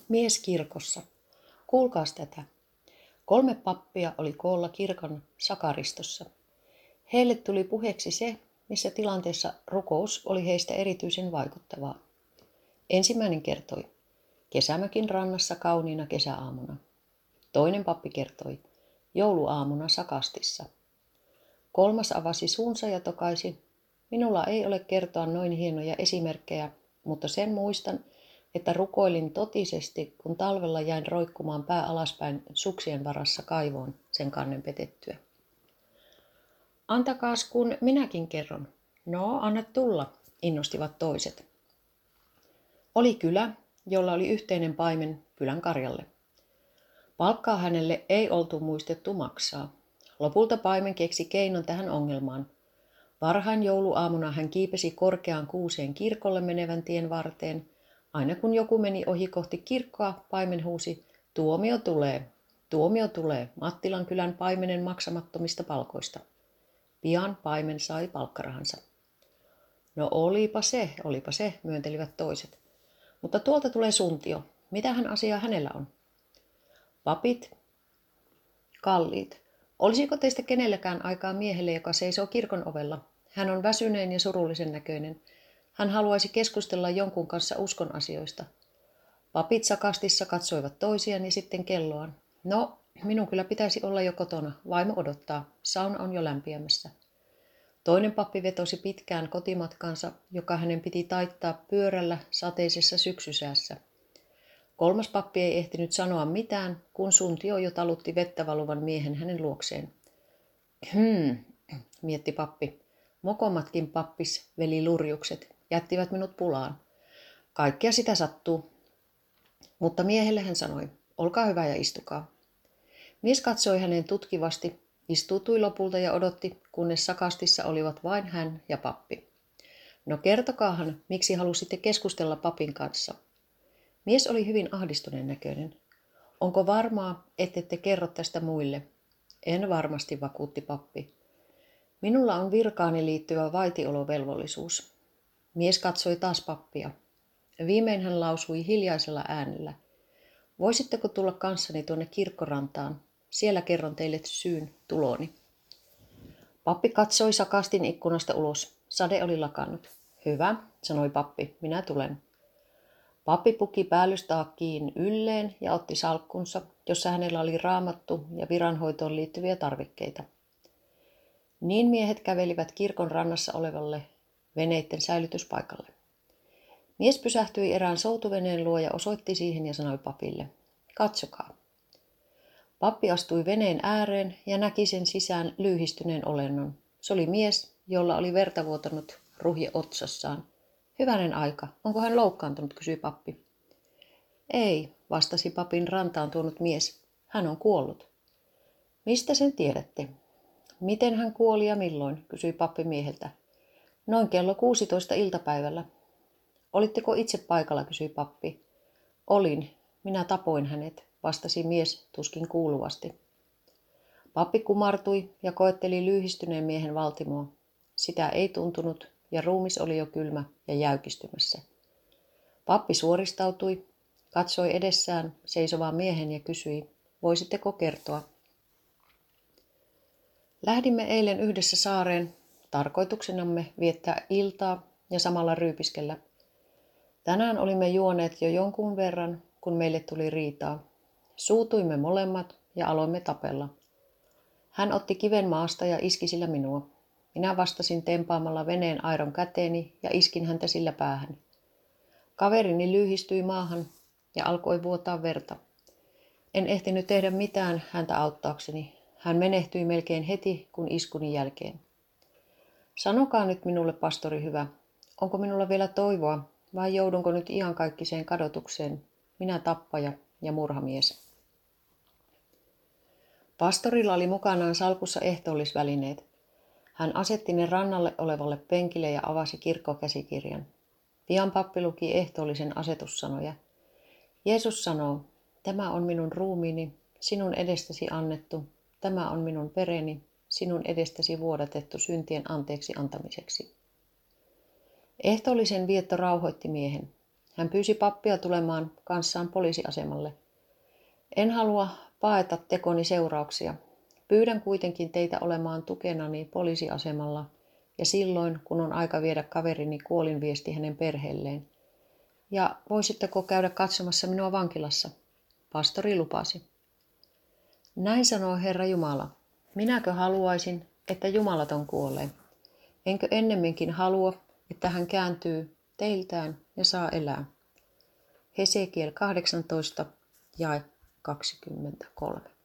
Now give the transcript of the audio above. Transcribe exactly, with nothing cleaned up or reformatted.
Mies kirkossa. Kuulkaas tätä. Kolme pappia oli koolla kirkon sakaristossa. Heille tuli puheeksi se, missä tilanteessa rukous oli heistä erityisen vaikuttavaa. Ensimmäinen kertoi, kesämökin rannassa kauniina kesäaamuna. Toinen pappi kertoi, jouluaamuna sakastissa. Kolmas avasi suunsa ja tokaisi, minulla ei ole kertoa noin hienoja esimerkkejä, mutta sen muistan, että rukoilin totisesti, kun talvella jäin roikkumaan pää alaspäin suksien varassa kaivoon sen kannen petettyä. Antakaas, kun minäkin kerron. No, anna tulla, innostivat toiset. Oli kylä, jolla oli yhteinen paimen kylän karjalle. Palkkaa hänelle ei oltu muistettu maksaa. Lopulta paimen keksi keinon tähän ongelmaan. Varhain jouluaamuna hän kiipesi korkeaan kuuseen kirkolle menevän tien varteen. Aina kun joku meni ohi kohti kirkkoa, paimen huusi, tuomio tulee, tuomio tulee, Mattilan kylän paimenen maksamattomista palkoista. Pian paimen sai palkkarahansa. No olipa se, olipa se, myöntelivät toiset. Mutta tuolta tulee suntio. Mitähän asiaa hänellä on? Papit, kalliit. Olisiko teistä kenelläkään aikaa miehelle, joka seisoo kirkon ovella? Hän on väsyneen ja surullisen näköinen. Hän haluaisi keskustella jonkun kanssa uskon asioista. Papit sakastissa katsoivat toisiaan ja sitten kelloaan. No, minun kyllä pitäisi olla jo kotona. Vaimo odottaa. Sauna on jo lämpiämässä. Toinen pappi vetosi pitkään kotimatkansa, joka hänen piti taittaa pyörällä sateisessa syksysäässä. Kolmas pappi ei ehtinyt sanoa mitään, kun suntio jo talutti vettä valuvan miehen hänen luokseen. Hmm, mietti pappi. Mokomatkin pappis veli lurjukset jättivät minut pulaan. Kaikkea sitä sattuu. Mutta miehelle hän sanoi, olkaa hyvä ja istukaa. Mies katsoi hänen tutkivasti, istuutui lopulta ja odotti, kunnes sakastissa olivat vain hän ja pappi. No kertokaahan, miksi halusitte keskustella papin kanssa. Mies oli hyvin ahdistuneen näköinen. Onko varmaa, ettette kerro tästä muille? En varmasti, vakuutti pappi. Minulla on virkaani liittyvä vaitiolovelvollisuus. Mies katsoi taas pappia. Viimein hän lausui hiljaisella äänellä. Voisitteko tulla kanssani tuonne kirkkorantaan? Siellä kerron teille syyn tuloni. Pappi katsoi sakastin ikkunasta ulos. Sade oli lakannut. Hyvä, sanoi pappi, minä tulen. Pappi puki päällystaakkiin ylleen ja otti salkkunsa, jossa hänellä oli raamattu ja viranhoitoon liittyviä tarvikkeita. Niin miehet kävelivät kirkon rannassa olevalle veneiden säilytyspaikalle. Mies pysähtyi erään soutuveneen luo ja osoitti siihen ja sanoi papille, katsokaa. Pappi astui veneen ääreen ja näki sen sisään lyyhistyneen olennon. Se oli mies, jolla oli verta vuotanut ruhje otsassaan. Hyvänen aika, onko hän loukkaantunut, kysyi pappi. Ei, vastasi papin rantaan tuonut mies. Hän on kuollut. Mistä sen tiedätte? Miten hän kuoli ja milloin, kysyi pappi mieheltä. Noin kello kuusitoista iltapäivällä. Olitteko itse paikalla, kysyi pappi. Olin, minä tapoin hänet, vastasi mies tuskin kuuluvasti. Pappi kumartui ja koetteli lyyhistyneen miehen valtimoa. Sitä ei tuntunut ja ruumis oli jo kylmä ja jäykistymässä. Pappi suoristautui, katsoi edessään seisovaan miehen ja kysyi, voisitteko kertoa? Lähdimme eilen yhdessä saareen, tarkoituksenamme viettää iltaa ja samalla ryypiskellä. Tänään olimme juoneet jo jonkun verran, kun meille tuli riitaa. Suutuimme molemmat ja aloimme tapella. Hän otti kiven maasta ja iski sillä minua. Minä vastasin tempaamalla veneen aidon käteeni ja iskin häntä sillä päähän. Kaverini lyhistyi maahan ja alkoi vuotaa verta. En ehtinyt tehdä mitään häntä auttaakseni. Hän menehtyi melkein heti, kun iskuni jälkeen. Sanokaa nyt minulle, pastori hyvä, onko minulla vielä toivoa vai joudunko nyt iankaikkiseen kadotukseen, minä tappaja ja murhamies? Pastorilla oli mukanaan salkussa ehtoollisvälineet. Hän asetti ne rannalle olevalle penkille ja avasi kirkkokäsikirjan. Pian pappi luki ehtoollisen asetussanoja. Jeesus sanoo, tämä on minun ruumiini, sinun edestäsi annettu, tämä on minun vereni, sinun edestäsi vuodatettu syntien anteeksi antamiseksi. Ehtoollisen vietto rauhoitti miehen. Hän pyysi pappia tulemaan kanssaan poliisiasemalle. En halua paeta tekoni seurauksia. Pyydän kuitenkin teitä olemaan tukenani poliisiasemalla ja silloin, kun on aika viedä kaverini kuolinviesti hänen perheelleen. Ja voisitteko käydä katsomassa minua vankilassa? Pastori lupasi. Näin sanoo Herra Jumala. Minäkö haluaisin, että jumalaton kuolee? Enkö ennemminkin halua, että hän kääntyy teiltään ja saa elää? Hesekiel kahdeksantoista, jae kaksikymmentäkolme.